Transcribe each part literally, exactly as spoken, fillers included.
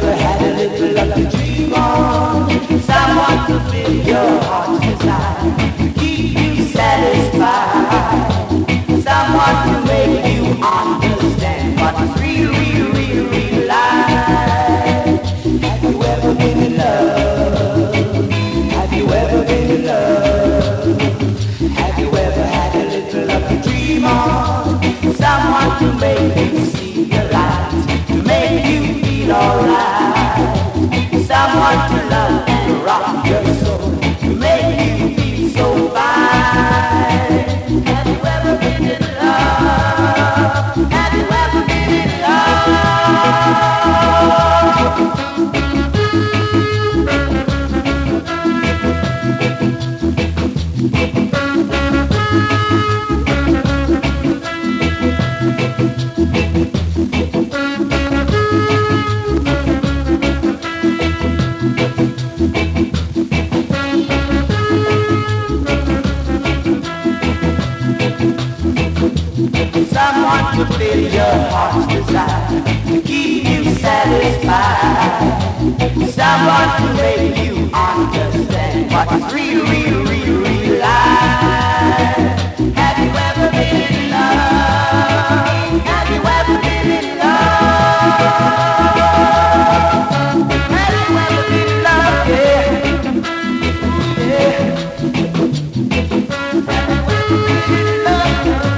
ever had a little love to dream on? Someone to fill your heart's desire, to keep you satisfied. Someone to make you understand what's real, real, real, real life. Have you ever been in love? Have you ever been in love? Have you ever had a little love to dream on? Someone to make you see the light, to make you feel alright. Someone to love and rock your soul, to make you feel so fine. Have you ever been in love? Have you ever been in love? Someone to fill your heart's desire, to keep you satisfied. Someone to make you understand what's real, real, real, real life. Have you ever been in love? Have you ever been in love? Have you ever been in love? Yeah, yeah. Have you ever been in love?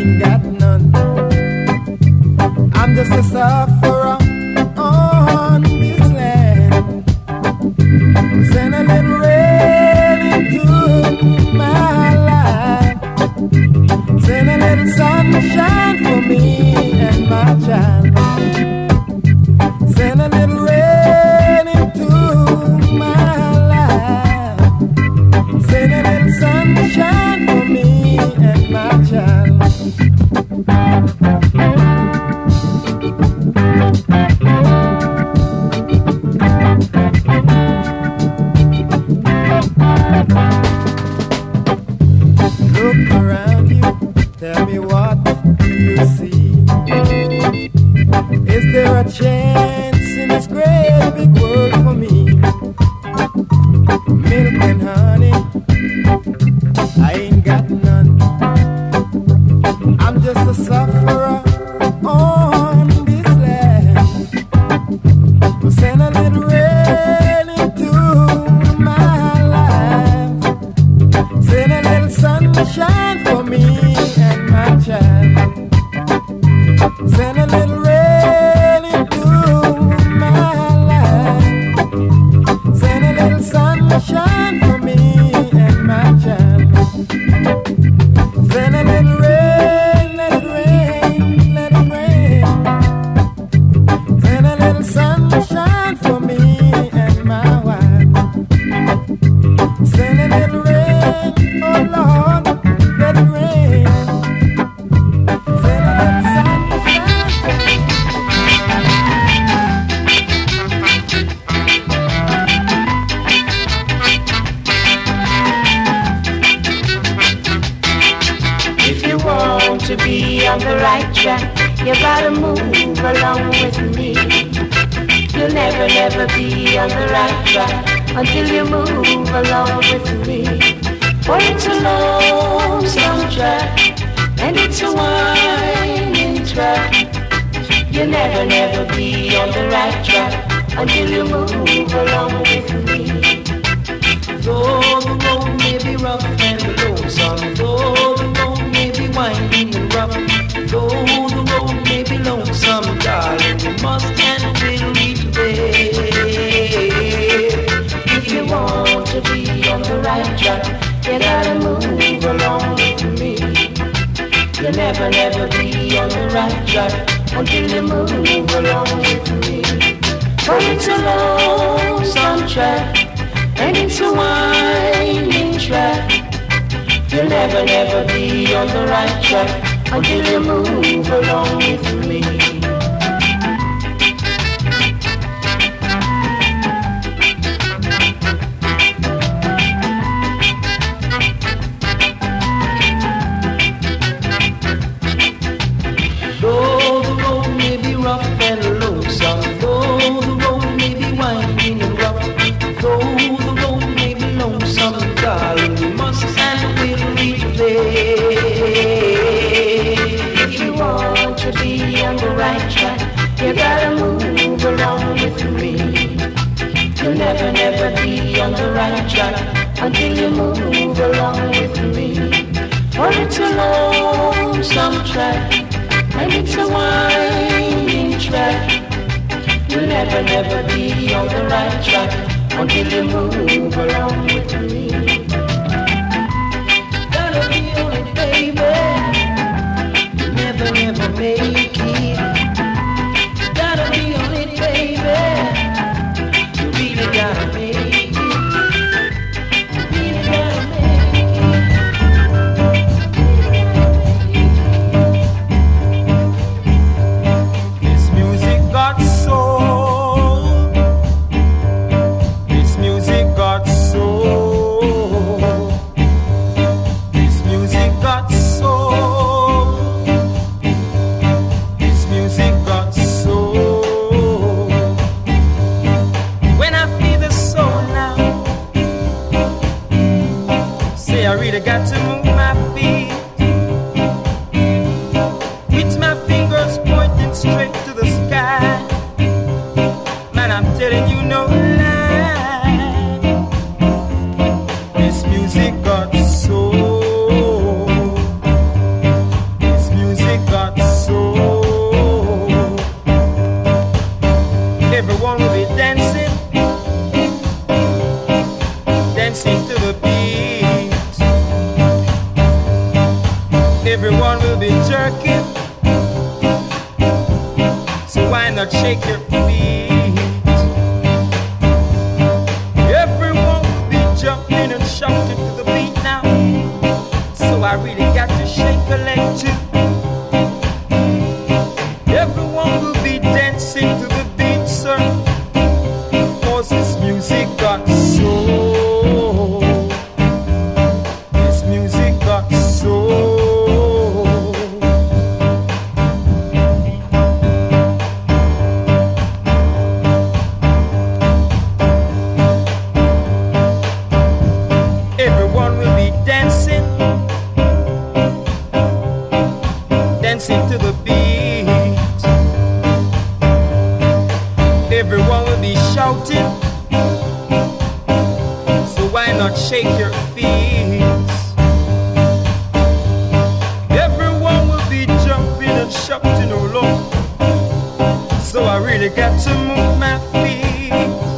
ain't got none. I'm just a sufferer on this land. Send a little rain into my life. Send a little sunshine for me and my child. Send a little rain into my life. Send a little sunshine for me and my child. Look around you, tell me what do you see? Is there a chance in this great big world for me? Milk and honey, I ain't got none. I'm just a sufferer on this land. So send a little rain into my life. Send a little sunshine for me and my child. Send a little rain into my life. Send a little sunshine for me and my child. Send a little rain, let it rain, let it rain. Send a little sunshine for me and my wife. Send a little rain, oh Lord, let it rain. Send a little sunshine for me. If you want to be on the right track, you gotta move along with me. You'll never, never be on the right track until you move along with me. For it's a long, slow track, and it's a winding track. You'll never, never be on the right track until you move along with me. Though the road may be rough and lonesome, though the road may be winding and rough, though the road may be lonesome, darling, you must and will reach there. If you want to be on the right track, you gotta move along with me. You'll never, never be on the right track until you move along with me. For it's a long, some track, and it's a winding track. You'll never, never be on the right track until you move along with me. Though the road may be rough and lonesome, though the road may be winding and rough, though the road may be lonesome, darling, you must and will reach there. If you want to be on the right track, you gotta move along with me. You'll never, never be on the right track until you move along with me. For it's a long, some track, and it's a winding track. You'll never, never be on the right track until you move along with me. Gotta be on it, baby. You never, never make it. Gotta be on it, baby. You really gotta make it. You really gotta make it. This music got soul. This music got soul. This music got soul. This music got soul. When I feel the soul now, say I really got to move my feet. With my fingers pointing straight to the sky. Man, I'm telling you no lie. This music got soul. everyone will be jerking. So why not shake your feet? Everyone will be jumping and shouting to the beat now. So I really got to shake a leg too. Everyone will be dancing to the beat, sir. Cause this music got soul. This music got soul. Everyone will be dancing, dancing to the beat. Everyone will be shouting, so why not shake your feet? Everyone will be jumping and shouting, oh Lord, so I really got to move my feet.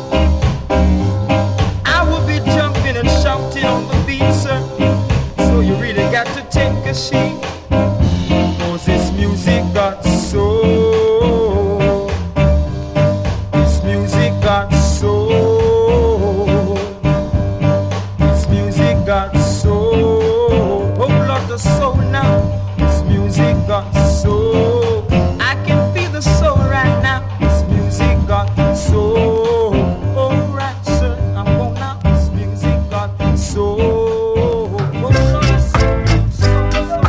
I will be jumping and shouting on the beat, sir, so you really got to take a seat. Cause this music got soul. This music got soul. This music got soul. Oh Lord, the soul now. This music got soul. I can feel the soul right now. This music got soul. Alright, sir, I'm going now. This music got soul. Oh Lord, soul, soul, soul.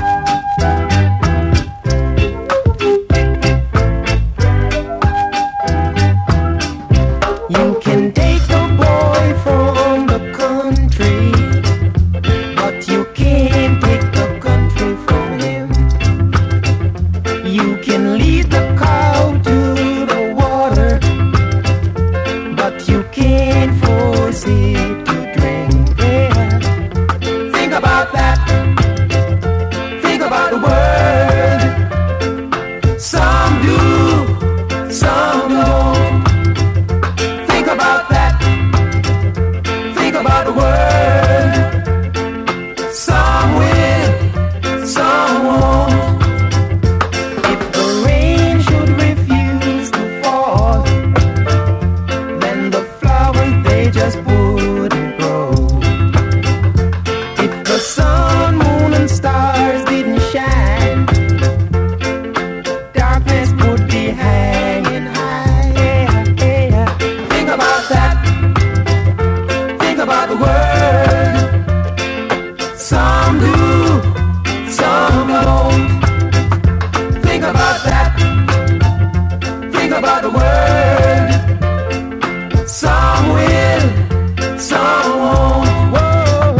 You can take a boy from the country, but you can't take the country from him. You can lead the cow to the water, but you can't force it to drink. Yeah. Think about that. Think about the world. Some do, some don't. Think about that. Think about the world. Some will, some won't. If the rain should refuse to fall, then the flowers they just wouldn't grow. If the sun, moon and stars didn't shine, darkness would be hanging high. Yeah, yeah. Think about that. Think about the world. Some do, some don't. Think about that. Think about the world. Some will, some won't. Whoa.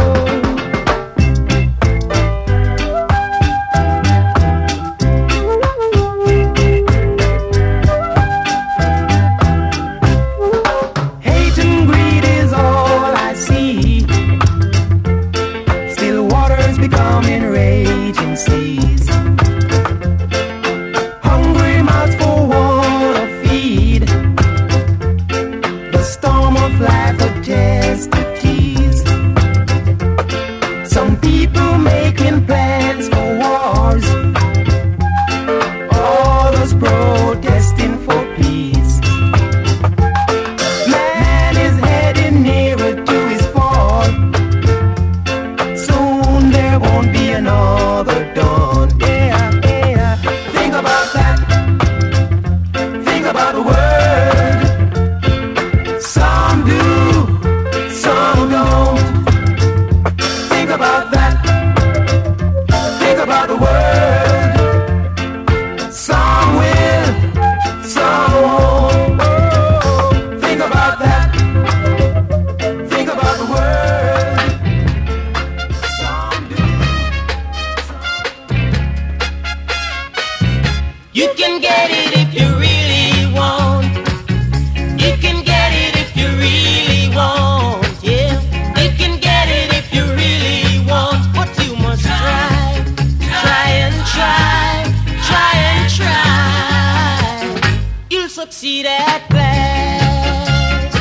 Hate and greed is all I see. Still waters becoming raging seas. Hungry mouths for water feed. The storm of life attempts to tease. Some people making plans for wars. Others protesting for peace. Man is heading nearer to his fall. Soon there won't be another dawn. Yeah, yeah. Think about that. Think about the world. Some do, some don't. Think about that. Think about the world. Some will, some won't. Oh, think about that. Think about the world. Some do. You can get it if you really want. You can get it if you really want. Yeah, you can get it if you really want. But you must try, try and try, try and try. You'll succeed at last.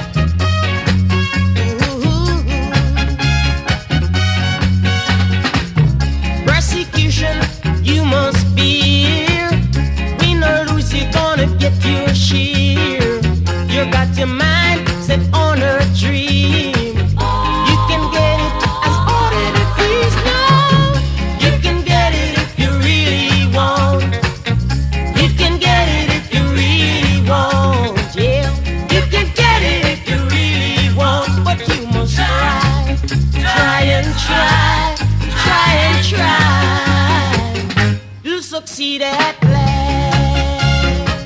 Ooh. Persecution succeed at last.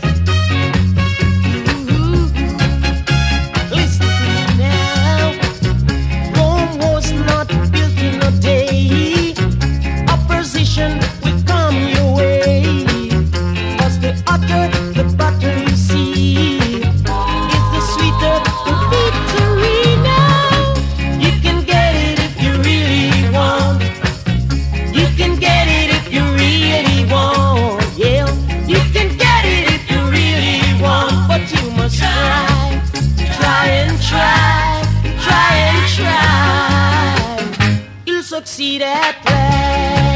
Ooh, listen to me now. Rome was not built in a day. Opposition will come your way. Cause the hotter the battle you see, is the sweeter the victory now. You can get it if you really want. You can get it if you really want. Yeah, you can get it if you really want. But you must try, try and try, try and try. You'll succeed at last.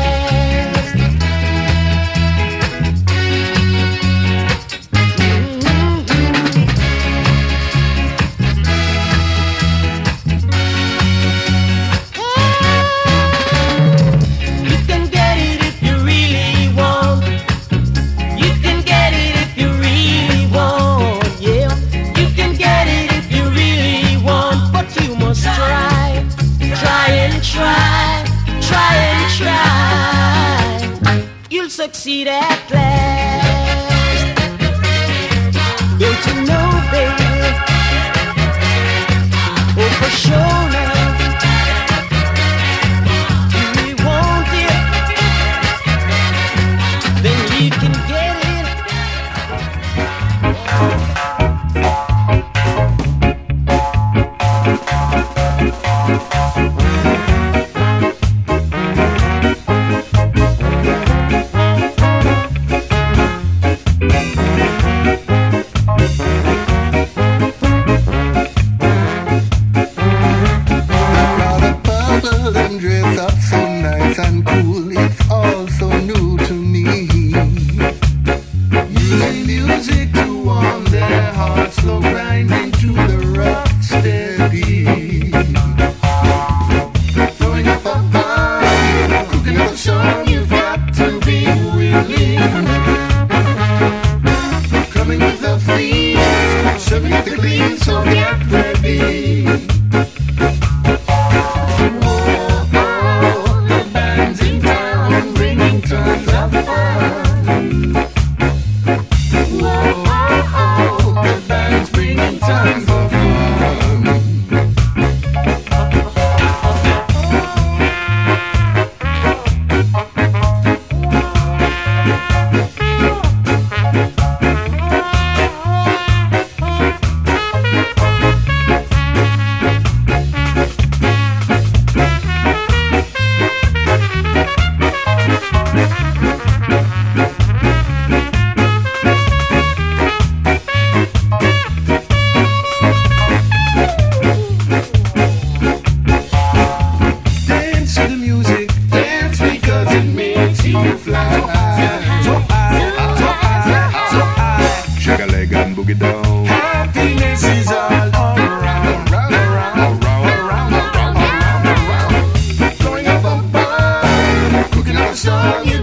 Try, try and try. You'll succeed at last. Don't you know, baby? Oh, for sure now. If you want it, then you can get it. Song you